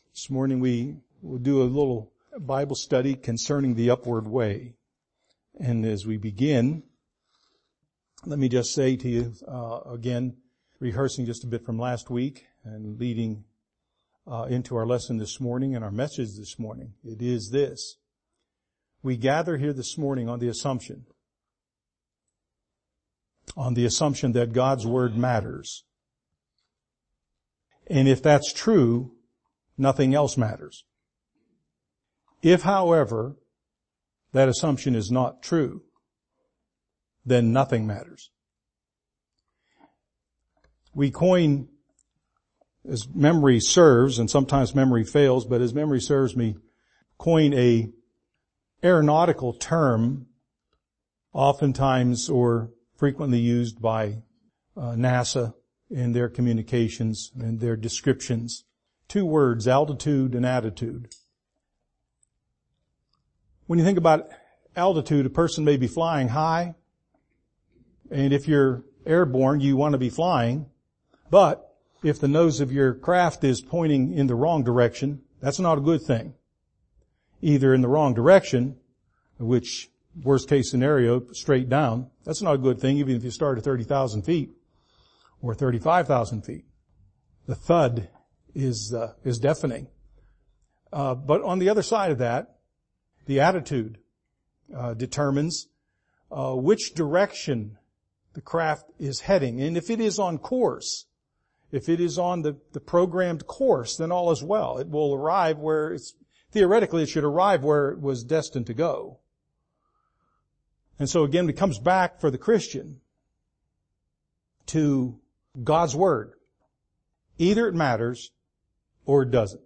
This morning we will do a little Bible study concerning the upward way. And as we begin, let me just say to you, again, rehearsing just a bit from last week and leading into our lesson this morning and our message this morning, it is this. We gather here this morning on the assumption that God's Word matters. And if that's true, nothing else matters. If, however, that assumption is not true, then nothing matters. We coin, as memory serves, and sometimes memory fails, but as memory serves me, coin a aeronautical term, oftentimes or frequently used by NASA in their communications and their descriptions. Two words, altitude and attitude. When you think about altitude, a person may be flying high, and if you're airborne, you want to be flying, but if the nose of your craft is pointing in the wrong direction, that's not a good thing. Either in the wrong direction, which worst case scenario, straight down, that's not a good thing even if you start at 30,000 feet or 35,000 feet. The thud is deafening. But on the other side of that, the attitude determines which direction the craft is heading. And if it is on course, if it is on the programmed course, then all is well. It will arrive where theoretically it should arrive where it was destined to go. And so again, it comes back for the Christian to God's Word. Either it matters or it doesn't.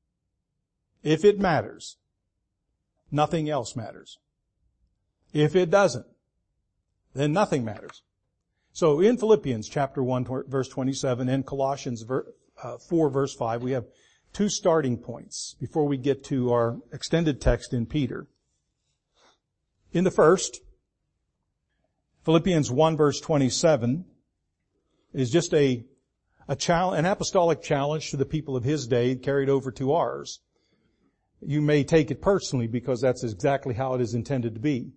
If it matters, nothing else matters. If it doesn't, then nothing matters. So in Philippians chapter 1 verse 27 and Colossians 4 verse 5, we have two starting points before we get to our extended text in Peter. In the first, Philippians 1 verse 27 is just an apostolic challenge to the people of his day carried over to ours. You may take it personally because that's exactly how it is intended to be.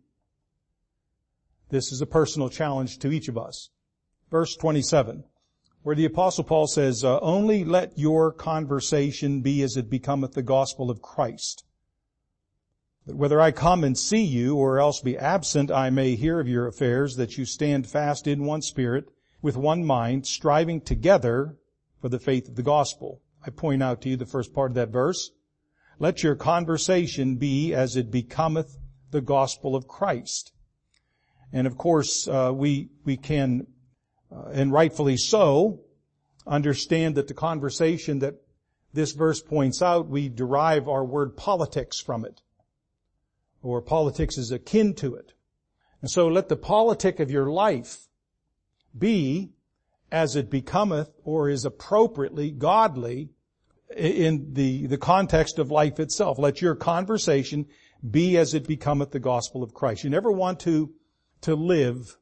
This is a personal challenge to each of us. Verse 27, where the Apostle Paul says, only let your conversation be as it becometh the gospel of Christ. That whether I come and see you or else be absent, I may hear of your affairs, that you stand fast in one spirit, with one mind, striving together for the faith of the gospel. I point out to you the first part of that verse. Let your conversation be as it becometh the gospel of Christ. And of course, we can, and rightfully so, understand that the conversation that this verse points out, we derive our word politics from it. Or politics is akin to it. And so let the politic of your life be as it becometh or is appropriately godly in the context of life itself. Let your conversation be as it becometh the gospel of Christ. You never want to live.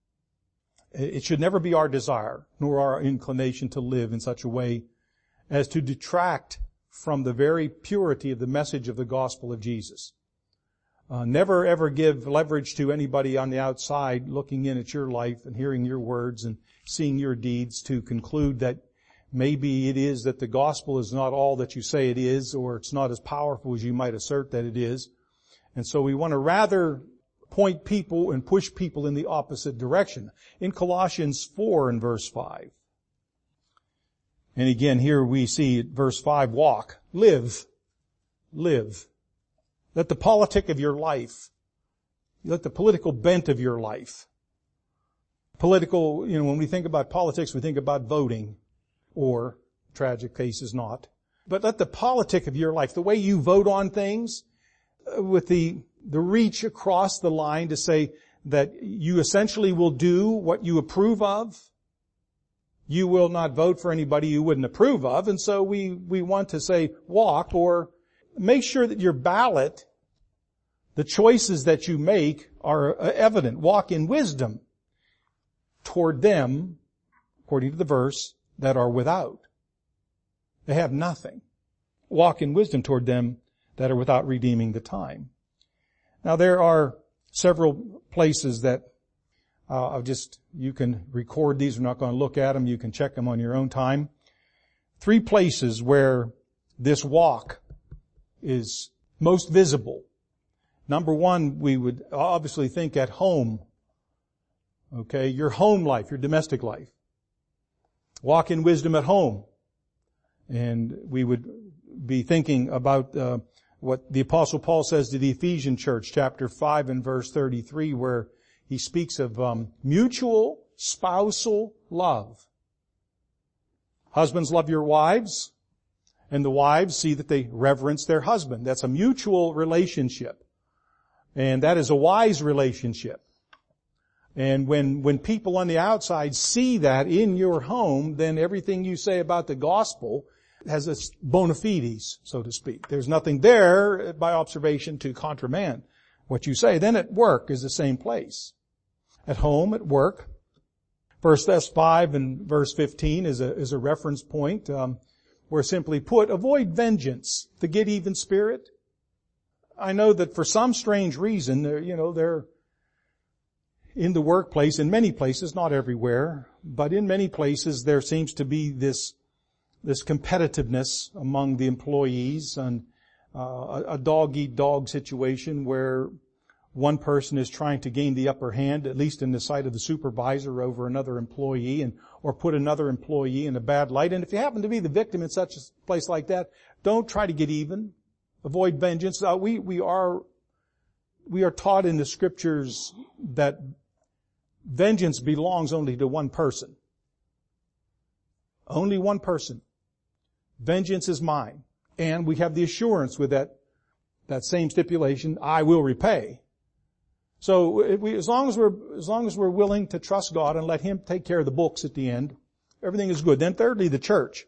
It should never be our desire nor our inclination to live in such a way as to detract from the very purity of the message of the gospel of Jesus. Never ever give leverage to anybody on the outside looking in at your life and hearing your words and seeing your deeds to conclude that maybe it is that the gospel is not all that you say it is, or it's not as powerful as you might assert that it is. And so we want to rather point people and push people in the opposite direction. In Colossians 4 and verse 5. And again, here we see verse 5, walk, live. Let the politic of your life, let the political bent of your life. Political, when we think about politics, we think about voting, or tragic cases not. But let the politic of your life, the way you vote on things, with the reach across the line to say that you essentially will do what you approve of. You will not vote for anybody you wouldn't approve of. And so we want to say walk, or make sure that your ballot, the choices that you make are evident. Walk in wisdom toward them, according to the verse, that are without. They have nothing. walk in wisdom toward them that are without redeeming the time. Now there are several places that you can record these. We're not going to look at them. You can check them on your own time. 3 places where this walk is most visible. Number 1, we would obviously think at home. Okay, your home life, your domestic life. Walk in wisdom at home. And we would be thinking about what the Apostle Paul says to the Ephesian church, chapter 5 and verse 33, where he speaks of mutual spousal love. Husbands, love your wives, and the wives see that they reverence their husband. That's a mutual relationship. And that is a wise relationship. And when people on the outside see that in your home, then everything you say about the gospel has its bona fides, so to speak. There's nothing there by observation to countermand what you say. Then at work is the same place. At home, at work. 1 Thess 5 and verse 15 is a reference point, where simply put, avoid vengeance, the get even spirit. I know that for some strange reason, they're in the workplace, in many places, not everywhere, but in many places there seems to be this competitiveness among the employees, and a dog-eat-dog situation where one person is trying to gain the upper hand, at least in the sight of the supervisor, over another employee, or put another employee in a bad light. And if you happen to be the victim in such a place like that, don't try to get even. Avoid vengeance. We are taught in the Scriptures that vengeance belongs only to one person. Only one person. Vengeance is mine. And we have the assurance with that same stipulation, I will repay. So as long as we're willing to trust God and let Him take care of the books at the end, everything is good. Then thirdly, the church.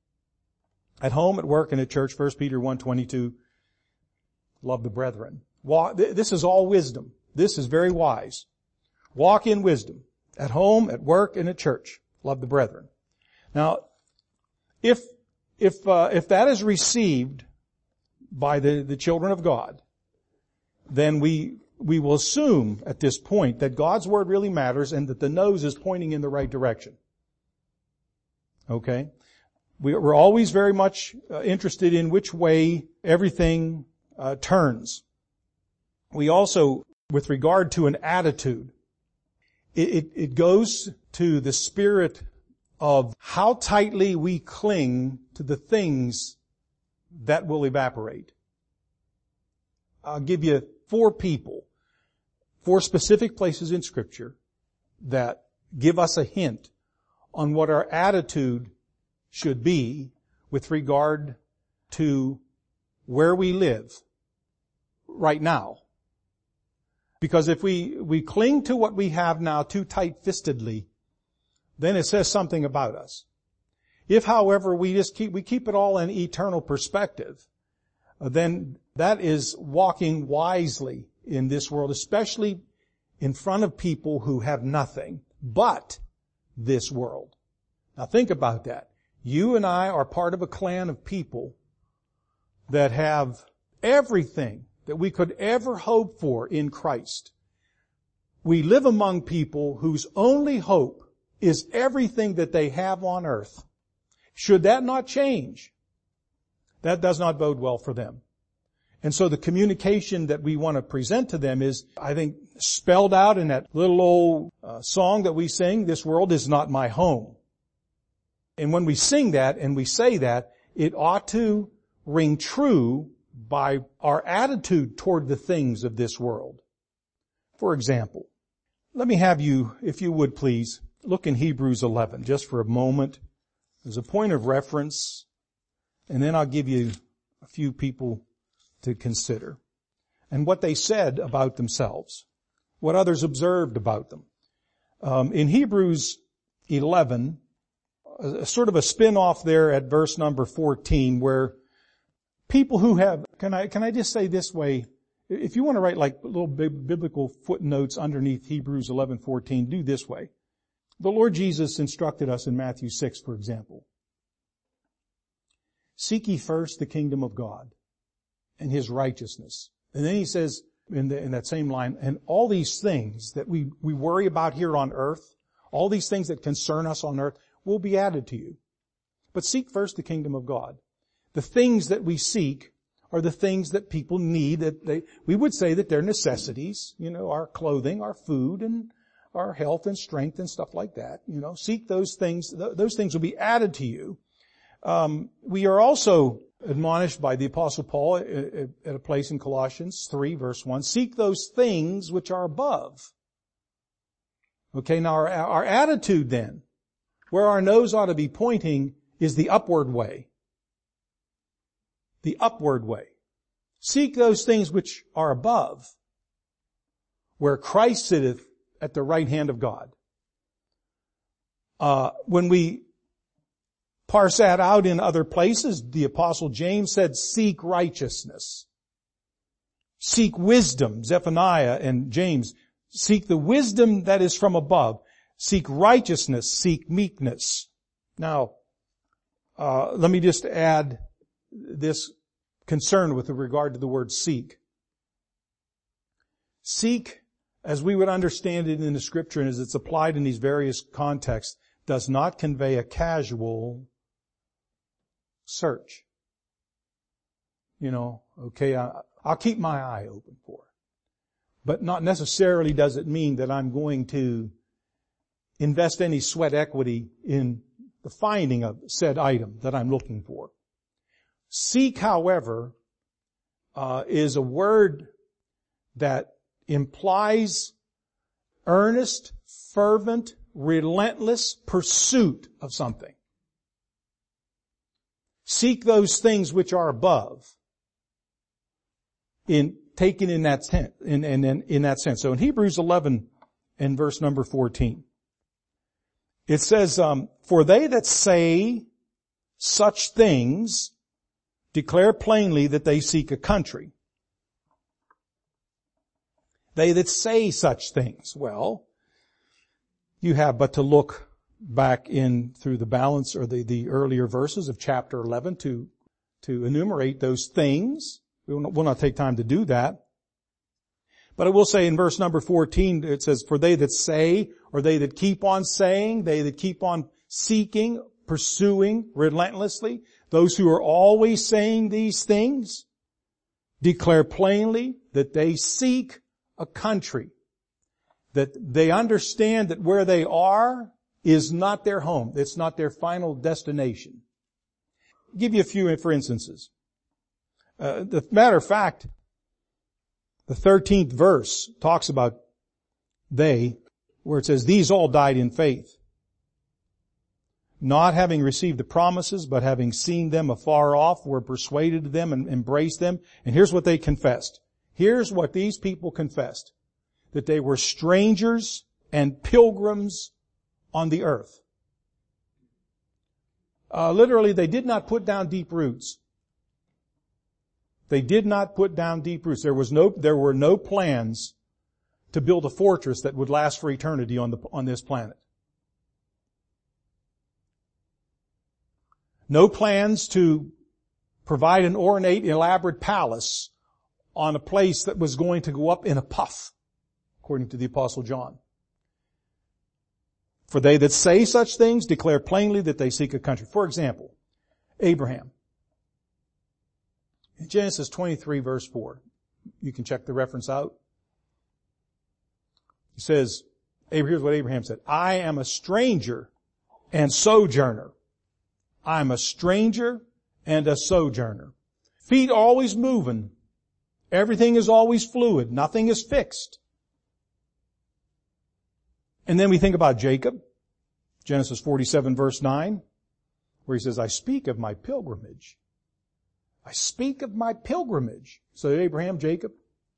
At home, at work, and at church, 1 Peter 1:22, love the brethren. This is all wisdom. This is very wise. Walk in wisdom. At home, at work, and at church. Love the brethren. Now, if that is received by the children of God, then we will assume at this point that God's Word really matters and that the nose is pointing in the right direction. Okay? We're always very much interested in which way everything turns. We also, with regard to an attitude, it goes to the spirit of how tightly we cling to the things that will evaporate. I'll give you 4 specific places in Scripture that give us a hint on what our attitude should be with regard to where we live right now. Because if we cling to what we have now too tight-fistedly, then it says something about us. If, however, we keep it all in eternal perspective, then that is walking wisely in this world, especially in front of people who have nothing but this world. Now think about that. You and I are part of a clan of people that have everything that we could ever hope for in Christ. We live among people whose only hope is everything that they have on earth. Should that not change, that does not bode well for them. And so the communication that we want to present to them is, I think, spelled out in that little old song that we sing, "This world is not my home." And when we sing that and we say that, it ought to ring true by our attitude toward the things of this world. For example, let me have you, if you would please, look in Hebrews 11 just for a moment as a point of reference, and then I'll give you a few people to consider and what they said about themselves, what others observed about them. In Hebrews 11, a sort of a spin-off there at verse number 14, where people who have, can I just say this way, if you want to write like little biblical footnotes underneath Hebrews 11:14, do this way. The Lord Jesus instructed us in Matthew 6, for example. Seek ye first the kingdom of God and His righteousness. And then he says in that same line, and all these things that we worry about here on earth, all these things that concern us on earth will be added to you. But seek first the kingdom of God. The things that we seek are the things that people need, we would say that they're necessities, our clothing, our food, and our health and strength and stuff like that. Seek those things. Those things will be added to you. We are also admonished by the Apostle Paul at a place in Colossians 3 verse 1, seek those things which are above. Okay, now our attitude then, where our nose ought to be pointing, is the upward way. The upward way. Seek those things which are above, where Christ sitteth at the right hand of God. When we parse that out in other places, the Apostle James said, seek righteousness. Seek wisdom. Zephaniah and James, seek the wisdom that is from above. Seek righteousness. Seek meekness. Now, let me just add this concern with regard to the word seek. Seek, as we would understand it in the Scripture and as it's applied in these various contexts, does not convey a casual search. Okay, I'll keep my eye open for it. But not necessarily does it mean that I'm going to invest any sweat equity in the finding of said item that I'm looking for. Seek, however, is a word that implies earnest, fervent, relentless pursuit of something. Seek those things which are above. Taken in that sense. So in Hebrews 11 and verse number 14, it says, for they that say such things declare plainly that they seek a country. They that say such things. Well, you have but to look back in through the balance or the earlier verses of chapter 11 to enumerate those things. We'll not take time to do that. But I will say in verse number 14, it says, for they that say, or they that keep on saying, they that keep on seeking, pursuing relentlessly, those who are always saying these things, declare plainly that they seek a country. That they understand that where they are is not their home. It's not their final destination. I'll give you a few for instances. The matter of fact, the 13th verse talks about they, where it says, these all died in faith, not having received the promises, but having seen them afar off, were persuaded of them and embraced them. And here's what they confessed. Here's what these people confessed. That they were strangers and pilgrims on the earth. Literally, they did not put down deep roots. They did not put down deep roots. There were no plans to build a fortress that would last for eternity on this planet. No plans to provide an ornate, elaborate palace on a place that was going to go up in a puff, according to the Apostle John. For they that say such things declare plainly that they seek a country. For example, Abraham. In Genesis 23 verse 4, you can check the reference out. He says, here's what Abraham said, I am a stranger and sojourner. I'm a stranger and a sojourner. Feet always moving. Everything is always fluid. Nothing is fixed. And then we think about Jacob, Genesis 47 verse 9, where he says, I speak of my pilgrimage. I speak of my pilgrimage. So Abraham, Jacob.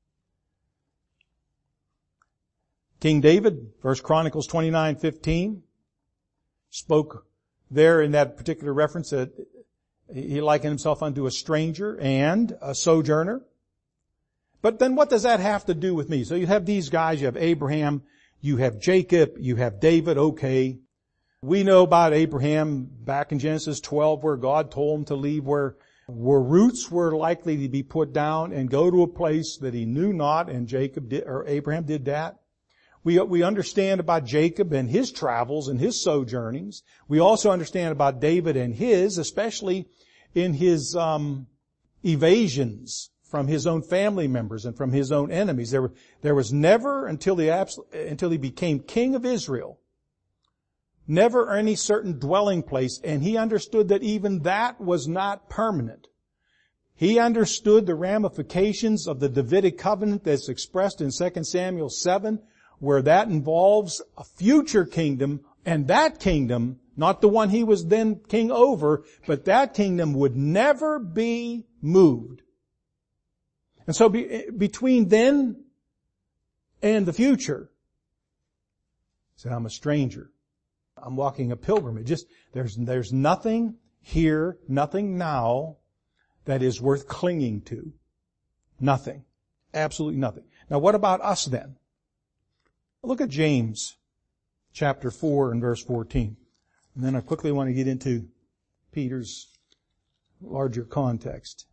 King David, 1 Chronicles 29:15, spoke there in that particular reference that he likened himself unto a stranger and a sojourner. But then what does that have to do with me? So you have these guys, you have Abraham, you have Jacob, you have David, okay. We know about Abraham back in Genesis 12 where God told him to leave where roots were likely to be put down and go to a place that he knew not, and Abraham did that. We understand about Jacob and his travels and his sojournings. We also understand about David and his, especially in his evasions from his own family members and from his own enemies. There was never, until he became king of Israel, never any certain dwelling place, and he understood that even that was not permanent. He understood the ramifications of the Davidic covenant that's expressed in 2 Samuel 7, where that involves a future kingdom, and that kingdom, not the one he was then king over, but that kingdom would never be moved. And so between then and the future, he said, I'm a stranger. I'm walking a pilgrimage. There's nothing here, nothing now that is worth clinging to. Nothing. Absolutely nothing. Now what about us then? Look at James chapter 4 and verse 14. And then I quickly want to get into Peter's larger context.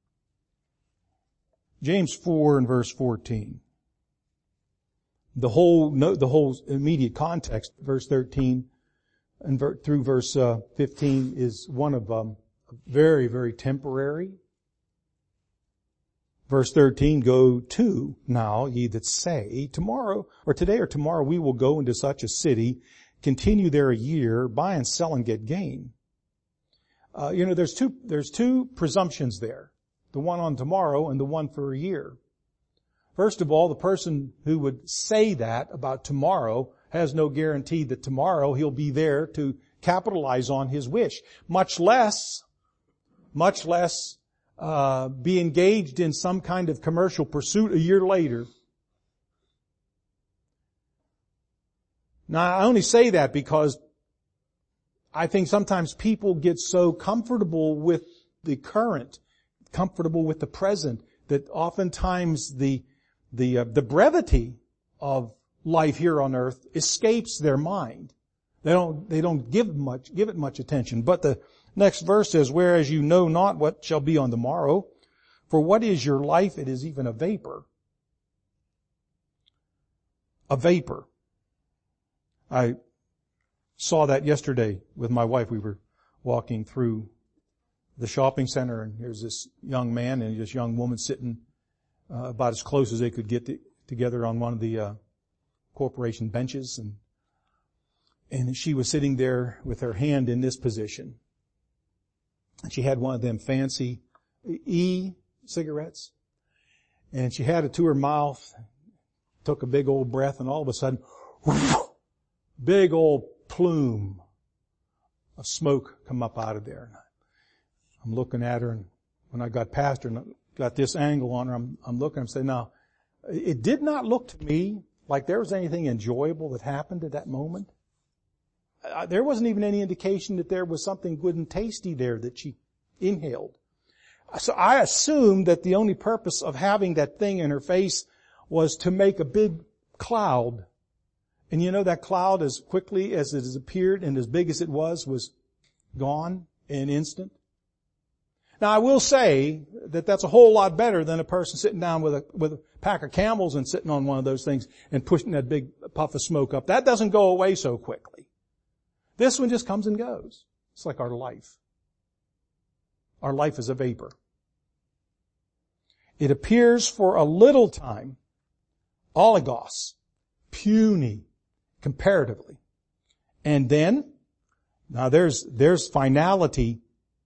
James 4 and verse 14. The whole immediate context, verse 13 and through verse 15, is one of very, very temporary. Verse 13, go to now, ye that say, tomorrow, or today or tomorrow we will go into such a city, continue there a year, buy and sell and get gain. There's two presumptions there. The one on tomorrow and the one for a year. First of all, the person who would say that about tomorrow has no guarantee that tomorrow he'll be there to capitalize on his wish. Much less be engaged in some kind of commercial pursuit a year later. Now, I only say that because I think sometimes people get so comfortable with the current, comfortable with the present, that oftentimes the brevity of life here on earth escapes their mind. They don't give it much attention. But the next verse says, whereas you know not what shall be on the morrow, for what is your life? It is even a vapor. A vapor. I saw that yesterday with my wife. We were walking through the shopping center, and here's this young man and this young woman sitting about as close as they could get together on one of the corporation benches, and she was sitting there with her hand in this position. And she had one of them fancy e-cigarettes, and she had it to her mouth, took a big old breath, and all of a sudden, big old plume of smoke come up out of there. I'm looking at her, and when I got past her and got this angle on her, I'm looking, I'm saying, now, it did not look to me like there was anything enjoyable that happened at that moment. There wasn't even any indication that there was something good and tasty there that she inhaled. So I assumed that the only purpose of having that thing in her face was to make a big cloud. And that cloud, as quickly as it has appeared and as big as it was gone in an instant. Now I will say that that's a whole lot better than a person sitting down with a pack of Camels and sitting on one of those things and pushing that big puff of smoke up. That doesn't go away so quickly. This one just comes and goes. It's like our life. Our life is a vapor. It appears for a little time, oligos, puny, comparatively. And then, now there's finality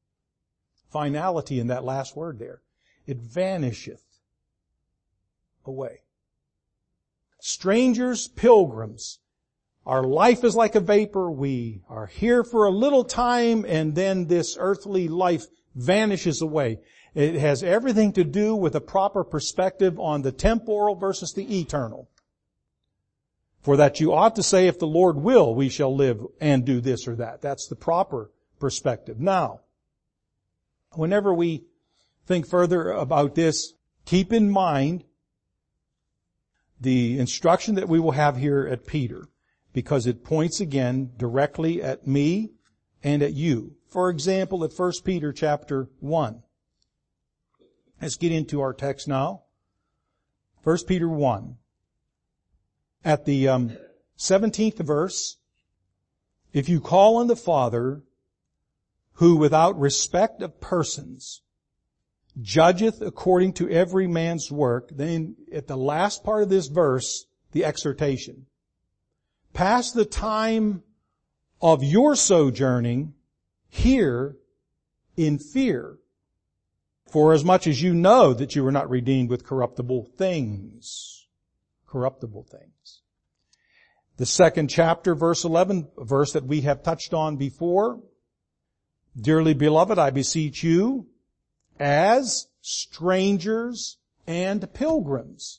in that last word there. It vanisheth away. Strangers, pilgrims, our life is like a vapor. We are here for a little time, and then this earthly life vanishes away. It has everything to do with a proper perspective on the temporal versus the eternal. For that you ought to say, if the Lord will, we shall live and do this or that. That's the proper perspective. Now, whenever we think further about this, keep in mind the instruction that we will have here at Peter. because it points again directly at me and at you. For example, at 1 Peter chapter 1. Let's get into our text now. 1 Peter 1. At the 17th verse, if you call on the Father, who without respect of persons judgeth according to every man's work, then at the last part of this verse, the exhortation. Pass the time of your sojourning here in fear, for as much as you know that you were not redeemed with corruptible things. Corruptible things. The second chapter, verse 11, a verse that we have touched on before. Dearly beloved, I beseech you, as strangers and pilgrims.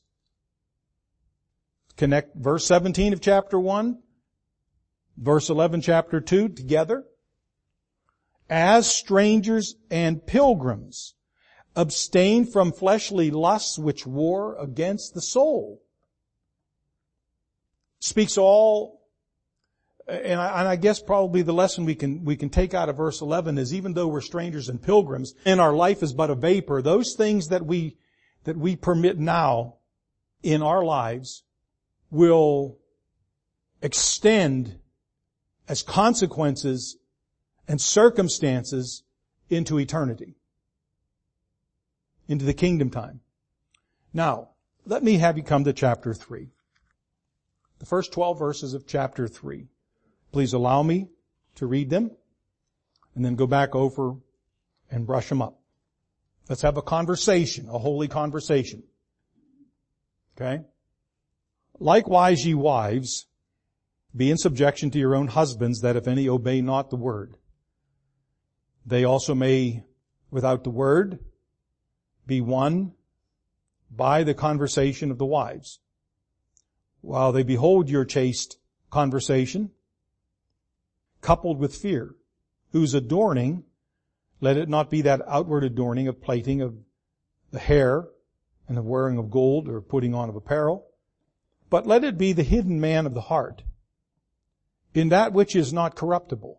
Connect verse 17 of chapter 1, verse 11 chapter 2 together. As strangers and pilgrims, abstain from fleshly lusts which war against the soul. Speaks all, and I guess probably the lesson we can take out of verse 11 is, even though we're strangers and pilgrims and our life is but a vapor, those things that we permit now in our lives will extend as consequences and circumstances into eternity, into the kingdom time. Now, let me have you come to chapter 3. The first 12 verses of chapter 3. Please allow me to read them and then go back over and brush them up. Let's have a conversation, a holy conversation. Okay? Likewise, ye wives, be in subjection to your own husbands, that if any obey not the word, they also may, without the word, be won by the conversation of the wives, while they behold your chaste conversation, coupled with fear, whose adorning, let it not be that outward adorning of plaiting of the hair and the wearing of gold or putting on of apparel, but let it be the hidden man of the heart, in that which is not corruptible,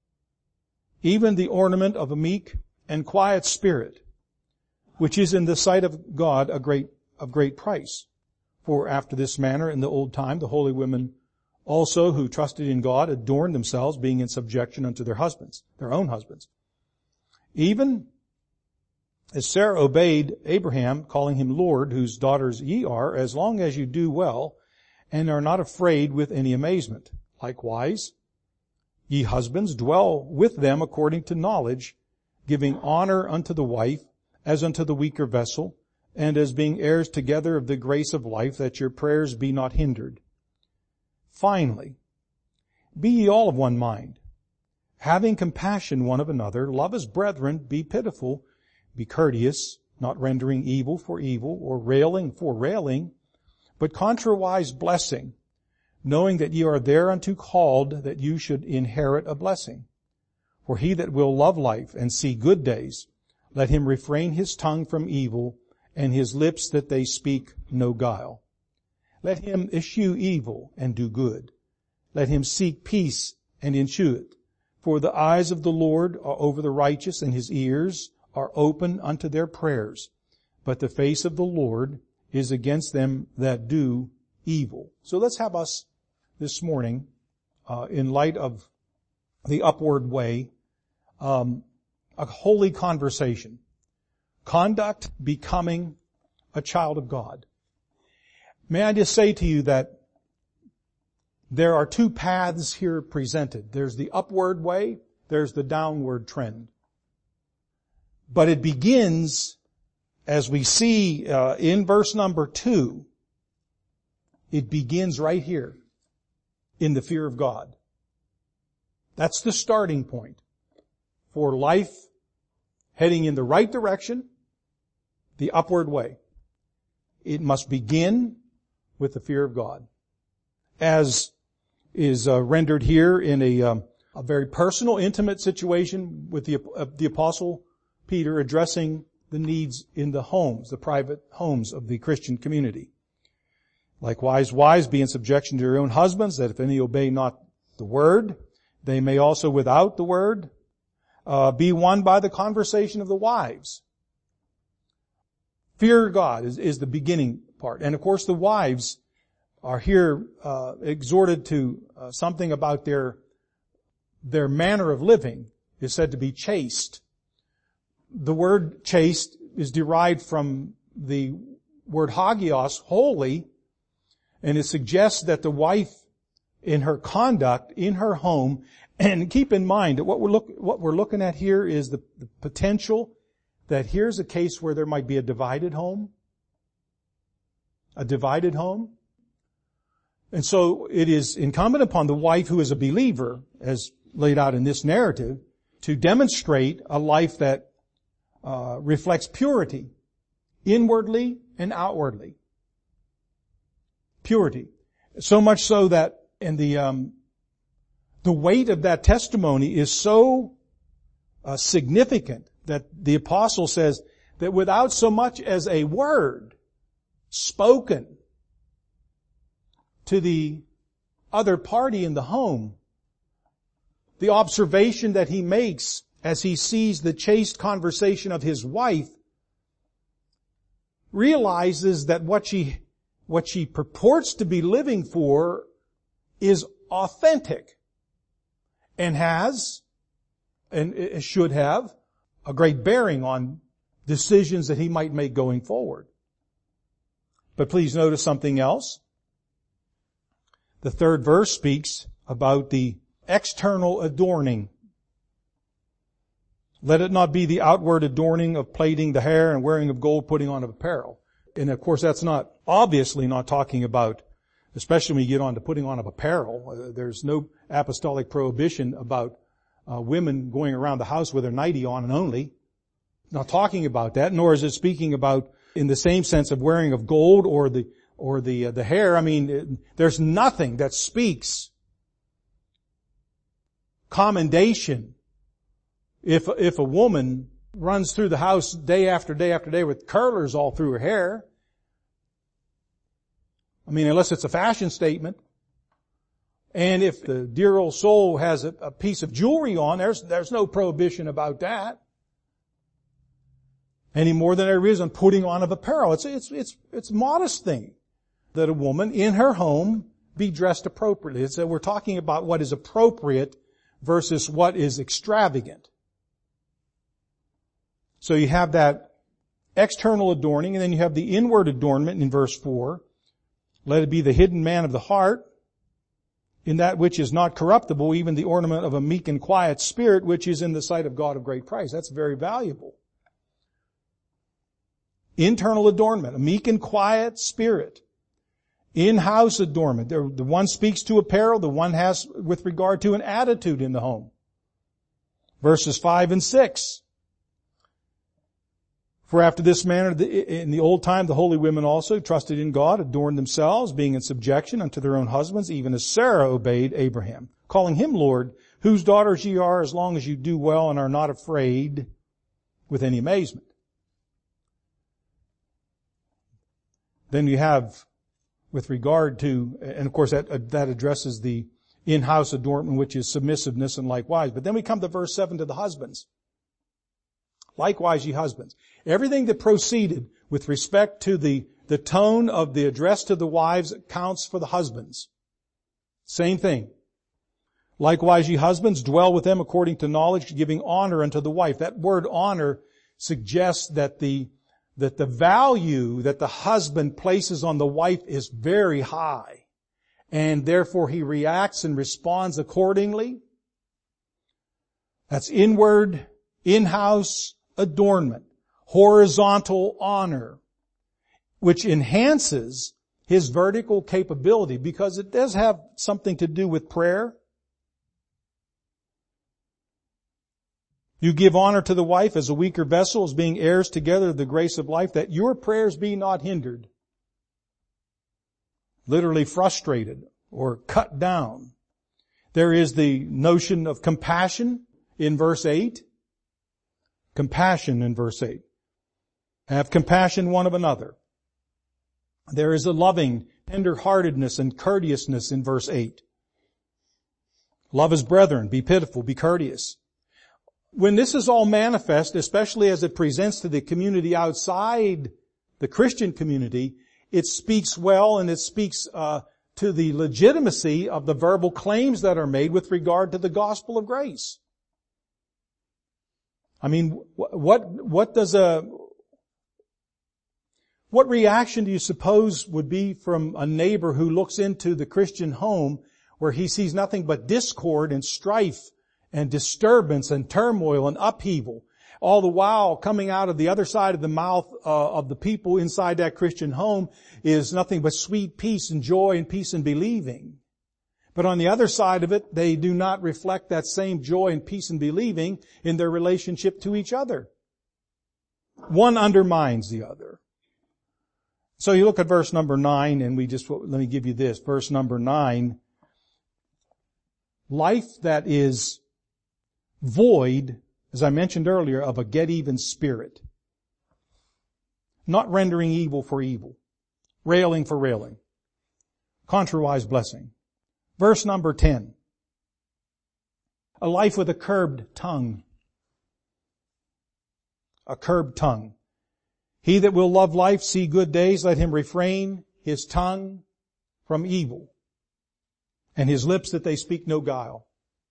even the ornament of a meek and quiet spirit, which is in the sight of God of great price. For after this manner in the old time the holy women also who trusted in God adorned themselves, being in subjection unto their husbands, their own husbands. Even as Sarah obeyed Abraham, calling him Lord, whose daughters ye are, as long as you do well, and are not afraid with any amazement. Likewise, ye husbands, dwell with them according to knowledge, giving honor unto the wife, as unto the weaker vessel, and as being heirs together of the grace of life, that your prayers be not hindered. Finally, be ye all of one mind, having compassion one of another, love as brethren, be pitiful, be courteous, not rendering evil for evil, or railing for railing, but contrariwise blessing, knowing that ye are thereunto called, that you should inherit a blessing. For he that will love life and see good days, let him refrain his tongue from evil, and his lips that they speak no guile. Let him eschew evil and do good. Let him seek peace and ensue it. For the eyes of the Lord are over the righteous, and his ears are open unto their prayers. But the face of the Lord is against them that do evil. So let's have us this morning, in light of the upward way, a holy conversation. Conduct becoming a child of God. May I just say to you that there are two paths here presented. There's the upward way, there's the downward trend. But it begins, as we see in verse number 2, it begins right here in the fear of God. That's the starting point for life heading in the right direction, the upward way. It must begin with the fear of God, as is rendered here in a very personal, intimate situation with the Apostle Peter addressing the needs in the homes, the private homes of the Christian community. Likewise, wives, be in subjection to your own husbands, that if any obey not the word, they may also without the word be won by the conversation of the wives. Fear God is the beginning part. And of course the wives are here exhorted to something about their manner of living is said to be chaste. The word chaste is derived from the word hagios, holy, and it suggests that the wife in her conduct, in her home, and keep in mind that what we're looking at here is the potential that here's a case where there might be a divided home. A divided home. And so it is incumbent upon the wife who is a believer, as laid out in this narrative, to demonstrate a life that reflects purity, inwardly and outwardly. Purity. So much so that in the weight of that testimony is so significant that the apostle says that without so much as a word spoken to the other party in the home, the observation that he makes as he sees the chaste conversation of his wife realizes that what she purports to be living for is authentic and has, and it should have, a great bearing on decisions that he might make going forward. But please notice something else. The third verse speaks about the external adorning. Let it not be the outward adorning of plaiting the hair and wearing of gold, putting on of apparel. And of course that's obviously not talking about, especially when you get on to putting on of apparel. There's no apostolic prohibition about women going around the house with their nightie on and only. Not talking about that, nor is it speaking about in the same sense of wearing of gold or the hair. I mean, there's nothing that speaks commendation if a woman runs through the house day after day after day with curlers all through her hair. I mean, unless it's a fashion statement. And if the dear old soul has a piece of jewelry on, there's no prohibition about that. Any more than there is on putting on of apparel. It's a modest thing that a woman in her home be dressed appropriately. We're talking about what is appropriate versus what is extravagant. So you have that external adorning, and then you have the inward adornment in verse 4. Let it be the hidden man of the heart, in that which is not corruptible, even the ornament of a meek and quiet spirit, which is in the sight of God of great price. That's very valuable. Internal adornment, a meek and quiet spirit. In-house adornment. The one speaks to apparel, the one has with regard to an attitude in the home. Verses 5 and 6. For after this manner, in the old time, the holy women also trusted in God, adorned themselves, being in subjection unto their own husbands, even as Sarah obeyed Abraham, calling him Lord, whose daughters ye are, as long as you do well and are not afraid with any amazement. Then you have, with regard to, and of course that addresses the in-house adornment, which is submissiveness and likewise. But then we come to verse 7 to the husbands. Likewise, ye husbands. Everything that proceeded with respect to the tone of the address to the wives counts for the husbands. Same thing. Likewise, ye husbands, dwell with them according to knowledge, giving honor unto the wife. That word honor suggests that the value that the husband places on the wife is very high. And therefore he reacts and responds accordingly. That's inward, in-house adornment, horizontal honor, which enhances his vertical capability because it does have something to do with prayer. You give honor to the wife as a weaker vessel, as being heirs together of the grace of life, that your prayers be not hindered, literally frustrated or cut down. There is the notion of compassion in verse 8. Compassion in verse 8. Have compassion one of another. There is a loving tender-heartedness and courteousness in verse 8. Love his brethren, be pitiful, be courteous. When this is all manifest, especially as it presents to the community outside the Christian community, it speaks well and it speaks to the legitimacy of the verbal claims that are made with regard to the gospel of grace. I mean, what reaction do you suppose would be from a neighbor who looks into the Christian home where he sees nothing but discord and strife and disturbance and turmoil and upheaval, all the while coming out of the other side of the mouth of the people inside that Christian home is nothing but sweet peace and joy and peace and believing. But on the other side of it, they do not reflect that same joy and peace and believing in their relationship to each other. One undermines the other. So you look at verse number 9, and let me give you this. Verse number 9. Life that is void, as I mentioned earlier, of a get-even spirit. Not rendering evil for evil. Railing for railing. Contrariwise blessing. Verse number 10. A life with a curbed tongue. A curbed tongue. He that will love life, see good days, let him refrain his tongue from evil, and his lips that they speak no guile.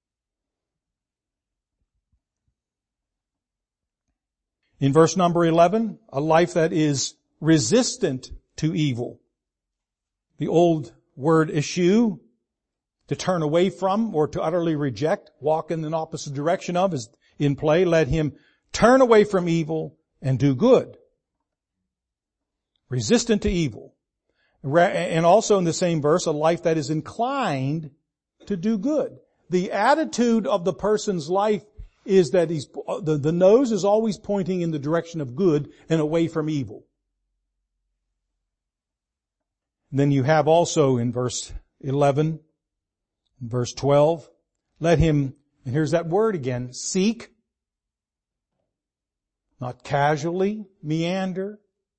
In verse number 11, a life that is resistant to evil. The old word eschew, to turn away from or to utterly reject, walk in an opposite direction of, is in play. Let him turn away from evil and do good. Resistant to evil. And also in the same verse, a life that is inclined to do good. The attitude of the person's life is that the nose is always pointing in the direction of good and away from evil. And then you have also in verse 11, verse 12, let him, and here's that word again, seek, not casually meander,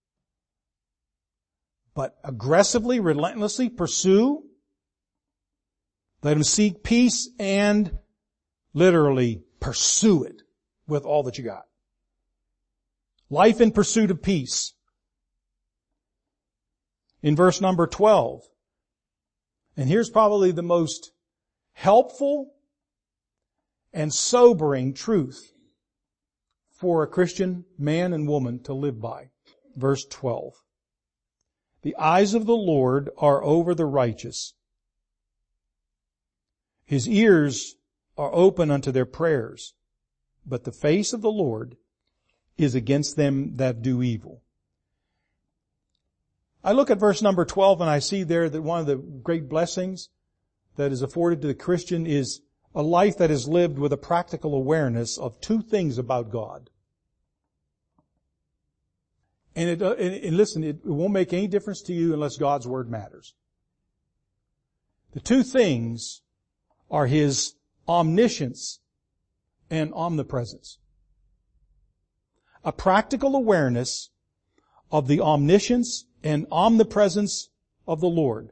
but aggressively, relentlessly pursue. Let him seek peace and literally pursue it with all that you got. Life in pursuit of peace. In verse number 12, and here's probably the most helpful and sobering truth for a Christian man and woman to live by. Verse 12. The eyes of the Lord are over the righteous. His ears are open unto their prayers, but the face of the Lord is against them that do evil. I look at verse number 12 and I see there that one of the great blessings that is afforded to the Christian is a life that is lived with a practical awareness of two things about God. And listen, it won't make any difference to you unless God's Word matters. The two things are His omniscience and omnipresence. A practical awareness of the omniscience and omnipresence of the Lord.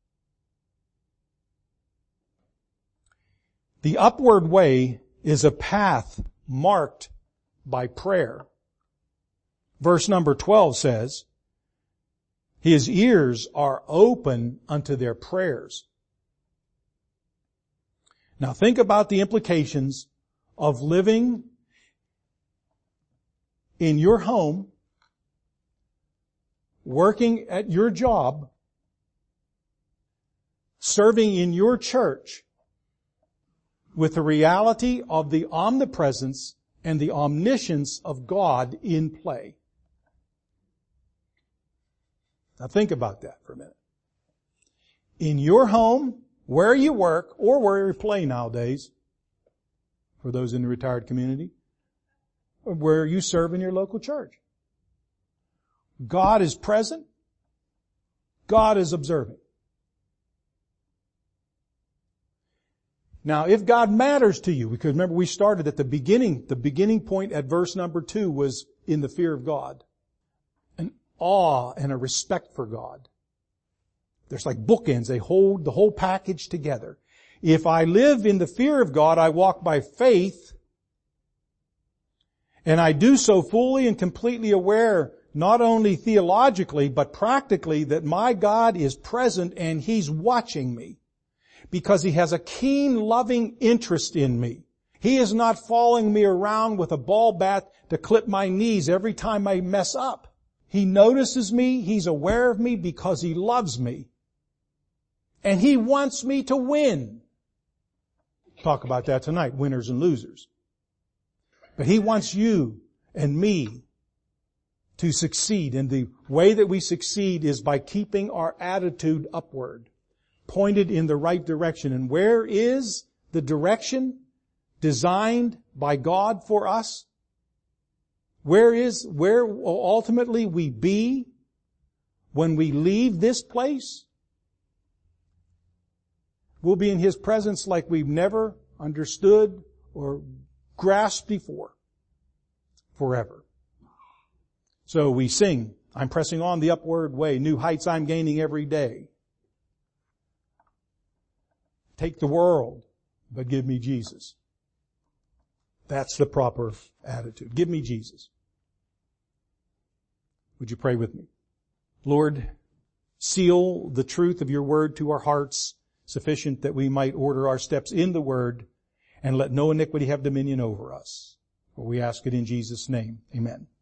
The upward way is a path marked by prayer. Verse number 12 says, His ears are open unto their prayers. Now think about the implications of living in your home, working at your job, serving in your church, with the reality of the omnipresence and the omniscience of God in play. Now think about that for a minute. In your home, where you work, or where you play nowadays, for those in the retired community, or where you serve in your local church, God is present. God is observing. Now, if God matters to you, because remember we started at the beginning point at verse number 2 was in the fear of God. An awe and a respect for God. There's like bookends. They hold the whole package together. If I live in the fear of God, I walk by faith, and I do so fully and completely aware, not only theologically, but practically, that my God is present and He's watching me. Because He has a keen, loving interest in me. He is not following me around with a ball bat to clip my knees every time I mess up. He notices me, He's aware of me because He loves me. And He wants me to win. Talk about that tonight, winners and losers. But He wants you and me to succeed. And the way that we succeed is by keeping our attitude upward, pointed in the right direction. And where is the direction designed by God for us? Where will ultimately we be when we leave this place? We'll be in His presence like we've never understood or grasped before, forever. So we sing, I'm pressing on the upward way, new heights I'm gaining every day. Take the world, but give me Jesus. That's the proper attitude. Give me Jesus. Would you pray with me? Lord, seal the truth of your word to our hearts, sufficient that we might order our steps in the word, and let no iniquity have dominion over us. For we ask it in Jesus' name. Amen.